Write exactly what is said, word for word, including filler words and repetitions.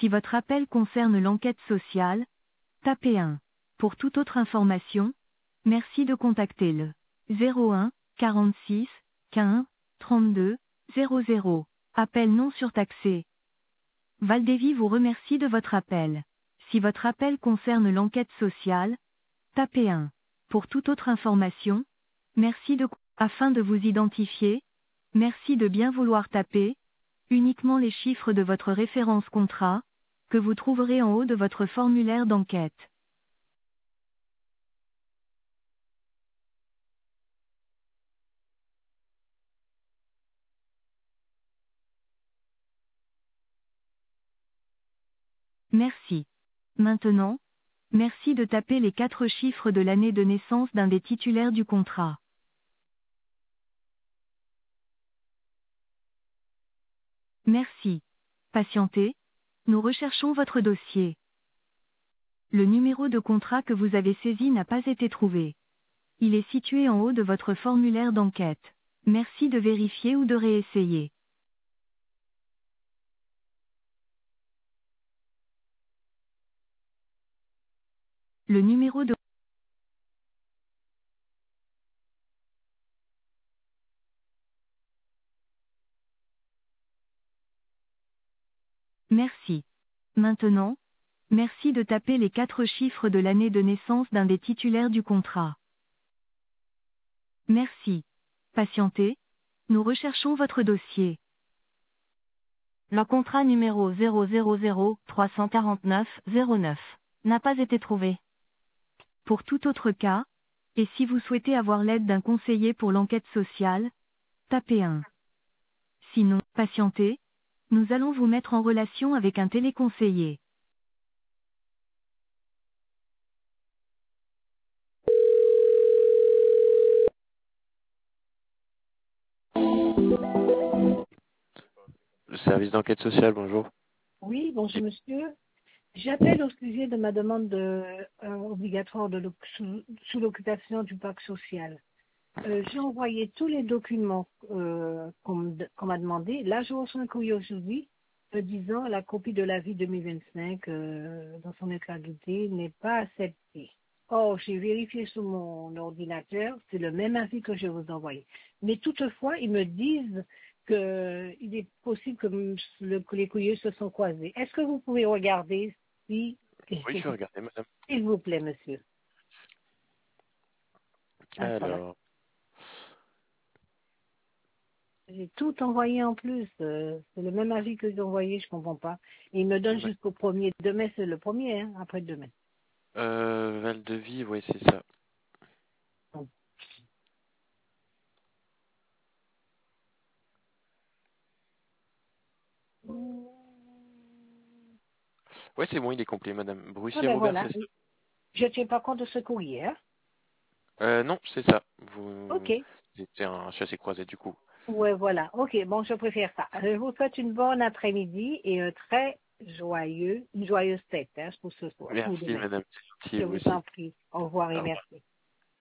Si votre appel concerne l'enquête sociale, tapez un. Pour toute autre information, merci de contacter le zéro un quarante-six quinze trente-deux zéro zéro. Appel non surtaxé. Valdévy vous remercie de votre appel. Si votre appel concerne l'enquête sociale, tapez un. Pour toute autre information, merci de afin de vous identifier, merci de bien vouloir taper uniquement les chiffres de votre référence contrat que vous trouverez en haut de votre formulaire d'enquête. Merci. Maintenant, merci de taper les quatre chiffres de l'année de naissance d'un des titulaires du contrat. Merci. Patientez. Nous recherchons votre dossier. Le numéro de contrat que vous avez saisi n'a pas été trouvé. Il est situé en haut de votre formulaire d'enquête. Merci de vérifier ou de réessayer. Le numéro de Merci. Maintenant, merci de taper les quatre chiffres de l'année de naissance d'un des titulaires du contrat. Merci. Patientez. Nous recherchons votre dossier. Le contrat numéro zéro zéro zéro trois cent quarante-neuf zéro neuf n'a pas été trouvé. Pour tout autre cas, et si vous souhaitez avoir l'aide d'un conseiller pour l'enquête sociale, tapez un. Sinon, patientez. Nous allons vous mettre en relation avec un téléconseiller. Le service d'enquête sociale, bonjour. Oui, bonjour monsieur. J'appelle au sujet de ma demande de, euh, obligatoire de l'oc- sous, sous l'occupation du parc social. Euh, j'ai envoyé tous les documents euh, qu'on me- qu'on m'a demandé. Là, je reçois un courrier aujourd'hui me disant la copie de l'avis deux mille vingt-cinq euh, dans son intégralité n'est pas acceptée. Or, j'ai vérifié sur mon ordinateur, c'est le même avis que je vous ai envoyé. Mais toutefois, ils me disent qu'il est possible que, m- le- que les courriers se sont croisés. Est-ce que vous pouvez regarder si, Oui, je vais regarder, madame. s'il vous plaît, monsieur. Ah, voilà. Alors, J'ai tout envoyé en plus. euh, c'est le même avis que j'ai envoyé, je comprends pas. Et il me donne ouais. jusqu'au premier. Demain, c'est le premier, hein, après demain. euh, Val de Vie, oui, c'est ça. Bon. Ouais, c'est bon, il est complet, madame. Ah Brussier ben Robert, voilà. c'est ça? Je ne tiens pas compte de ce courrier. Hein. Euh, non, c'est ça. Ok. Vous étiez un chassé croisé, du coup. Ouais, voilà. Ok, bon, je préfère ça. Je vous souhaite une bonne après-midi et un très joyeux, une joyeuse fête hein, pour ce soir, pour Merci, demain. madame. C'est gentil, Je vous vous aussi. en prie. Au revoir et Au revoir. merci.